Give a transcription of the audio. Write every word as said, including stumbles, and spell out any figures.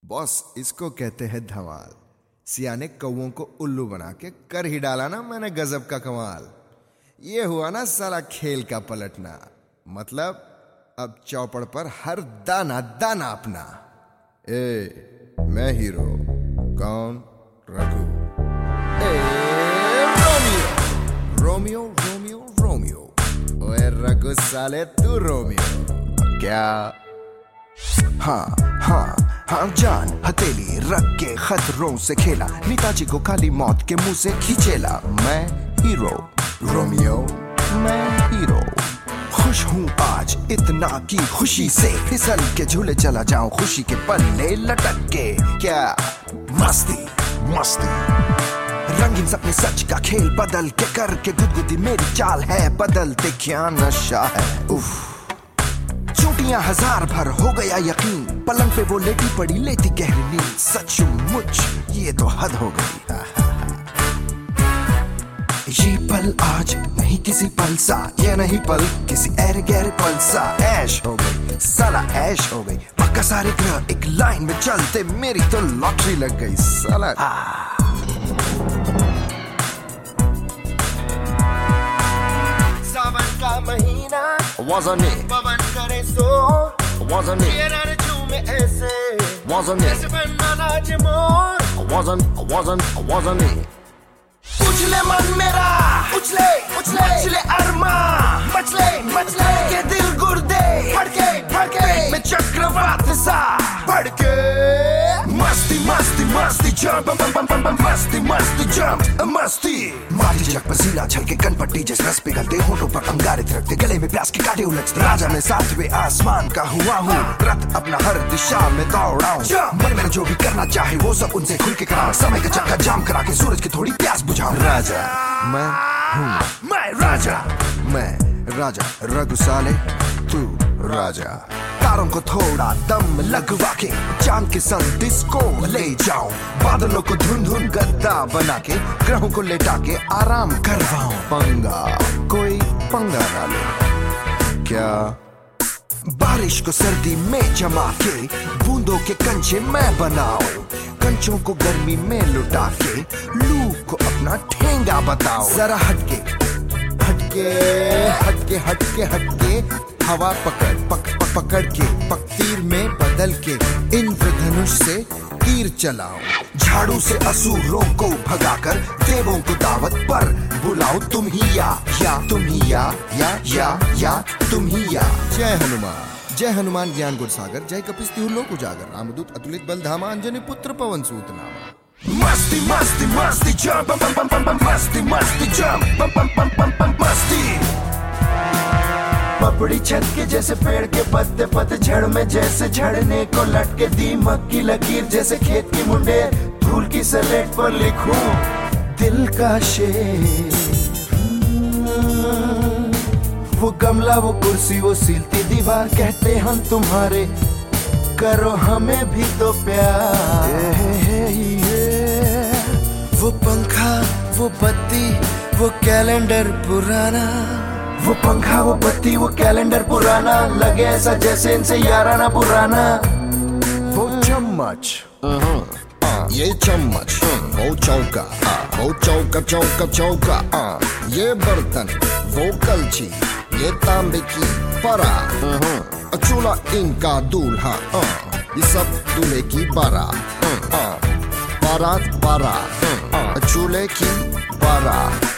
Boss, इसको कहते हैं धमाल। सियाने कौओं को उल्लू बना के कर ही डाला ना मैंने गजब का कमाल। ये हुआ ना साला खेल का पलटना, मतलब अब चौपड़ पर हर दाना दाना अपना। ए मैं हीरो, कौन? रघु। ए रोमियो रोमियो रोमियो रोमियो। ओए रघु साले तू रोमियो क्या? हाँ हाँ हाँ जान हथेली रख के खतरों से खेला, नेताजी को काली मौत के मुंह से खींचेला। मैं हीरो रोमियो, मैं हीरो। खुश हूँ आज इतना की खुशी से, फिसल के झूले चला जाऊं खुशी के पल्ले लटक के। क्या मस्ती मस्ती, रंगीन सपने सच का खेल बदल के करके गुदगुदी मेरी चाल है, बदलते क्या नशा है। उफ चोटियां हजार भर हो गया यकीन, पलंग पे वो लेटी पड़ी लेती गहरी नींद। सचमुच ये तो हद हो गई। ये पल आज नहीं किसी पल सा, ये नहीं पल किसी एर गैर पल सा। ऐश हो गई साला ऐश हो गई, पक्का सारे ग्रह एक लाइन में चलते, मेरी तो लॉटरी लग गई साला। सावन का महीना wasn't it, पवन करे सो, wasn't it, ये रात झूमे ऐसे, wasn't it, ऐसे बनना नाच मोर। wasn't wasn't wasn't it। उछले मन मेरा उछले उछले उछले अरमा, मचले मचले के दिल गुर्दे फड़के फड़के में चक्रवात सा फड़के। मस्ती मस्ती मस्ती जंप मस्ती मस्ती जंप मस्ती। माटी जग पसीना छलके कनपट्टी जिस रस पिघलते होठों पर अंगारे थिरकते, गले में प्यास के कांटे उलझते। राजा मैं सातवें आसमान का हुआ हूँ, रथ अपना हर दिशा में दौड़ाऊं। मन में जो भी करना चाहे वो सब उनसे खुल के कराऊं, समय का चक्का जाम करा के सूरज की थोड़ी प्यास बुझाऊं। राजा मैं हूँ, मैं राजा, मैं राजा रघु साले तू राजा। तारों को थोड़ा दम लगवा के चांद के संग डिस्को ले जाऊं, बादलों को धुन धुन गद्दा बना के ग्रहों को लेटा के आराम करवाऊं। पंगा कोई पंगा ना ले क्या? बारिश को सर्दी में जमा के बूंदों के कंचे मैं बनाऊं, कंचों को गर्मी में लुटा के लू को अपना ठेंगा बताऊं। जरा हटके हटके हटके हटके हटके हवा पकड़ पक, पक, पकड़ के पकतीर में बदल के इंद्रधनुष से तीर चलाओ। झाड़ू से असुरों को भगाकर देवों को दावत पर बुलाओ। तुम ही या या तुम ही या या या या तुम ही या। जय हनुमान, जय हनुमान ज्ञान गुण सागर, जय कपिस्तिहु लोक उजागर, रामदूत अतुलित बल धामा, अंजनी पुत्र पवन सूत नामा। मस्ती मस्ती मस्ती जंप मस्ती मस्ती जंप मस्ती। पपड़ी छत के जैसे पेड़ के पत्ते पतझड़ में जैसे झड़ने को लटके, दीमक की लकीर जैसे खेत की मुंडेर फूल की सलेट पर लिखूं दिल का शेर। वो गमला वो कुर्सी वो सीलती दीवार, कहते हम तुम्हारे करो हमें भी तो प्यार। वो पंखा वो बत्ती वो कैलेंडर पुराना, वो पंखा वो बत्ती वो कैलेंडर पुराना, लगे ऐसा जैसे इनसे याराना पुराना। वो चम्मच ये चम्मच, वो चौका वो चौका चौका चौका, ये बर्तन वो कलछी, ये तांबे की परा, चूल्हा इनका दूल्हा, ये सब दूल्हे की बारात। बारात बारात चूल्हे की बारात।